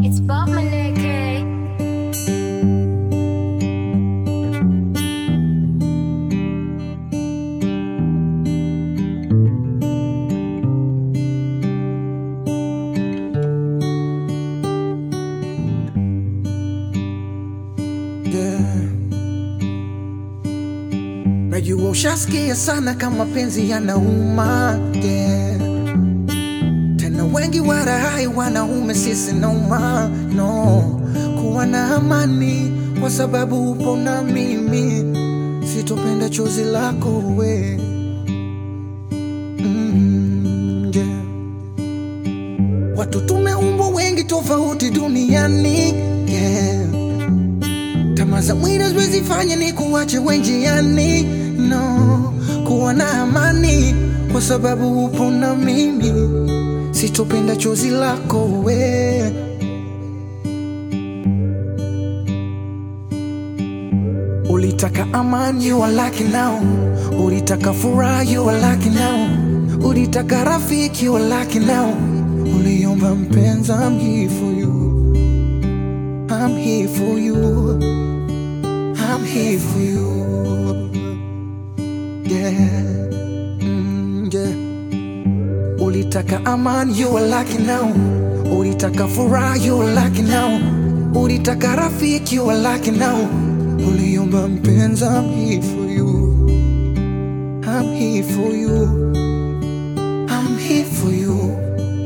It's Bob Maneke. Najua ushasikia sana kama penzi yanauma, yeah. Tena wengi warahai wanaume sisi nauma, no. Kuwa na amani kwa sababu upo na mimi, sitopenda chozi lako we, yeah. Watu tumeumbwa wengi tofauti duniani, yeah. Tamaa za mwili haziwezifanya ni kuache wenjiani, no. Kuwa na amani kwa sababu upo na mimi, sitopenda chozi lako we. Ulitaka amani, you are lucky now. Ulitaka furaha, you are lucky now. Ulitaka rafiki, you are lucky now. Uliomba mpenzi, I'm here for you. I'm here for you. I'm here for you. Yeah. Yeah. Ulitaka amani, you are lucky now. Ulitaka furaha, you are lucky now. Ulitaka rafiki, you are lucky now. Uliomba mpenzi, I'm here for you. I'm here for you. I'm here for you.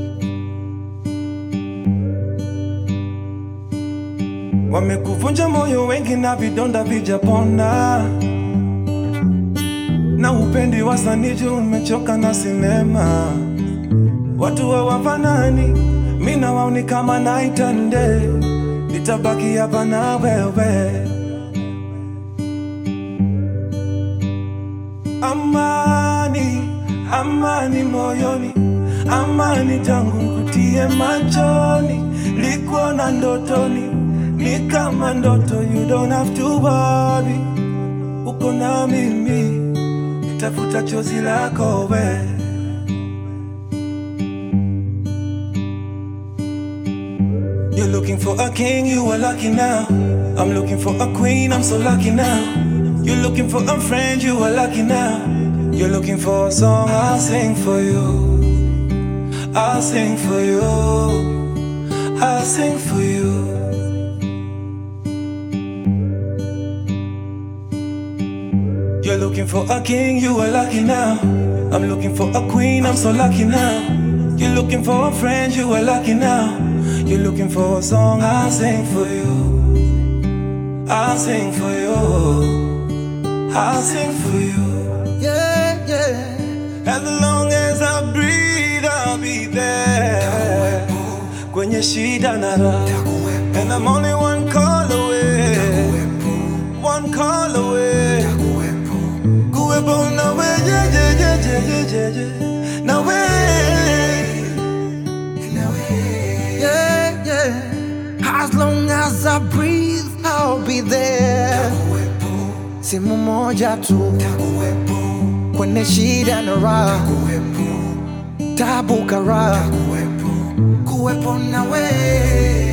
Wamekuvunja moyo wengi na vidonda vijapona, na upendi wasanii umechoka na sinema. Watu hawafanani, mimi na wao ni kama night and day. Nitabaki hapa na wewe. Amani, amani moyoni, amani tangu nikutie machoni. Likuona ndotoni, ni kama ndoto, you don't have to worry. Uko na mimi, nitafuta chozi lako we. You're looking for a king, you are lucky now. I'm looking for a queen, I'm so lucky now. You're looking for a friend, you are lucky now. You're looking for a song, I'll sing for you. I'll sing for you. I'll sing for you. You're looking for a king, you are lucky now. I'm looking for a queen, I'm so lucky now. You're looking for a friend, you are lucky now. You're looking for a song, I'll sing for you. I'll sing for you. I'll sing for you. Yeah, yeah. As long as I breathe, I'll be there. Kwenye shida na raha. And I'm only one call away. One call away. Kuwepo na we, yeah, yeah, yeah, yeah, yeah, yeah. Na we. Yeah, yeah. As long as I breathe, I'll be there. Simu moja tu, kwenye shida na raha, tabu kara, kuwepo na we.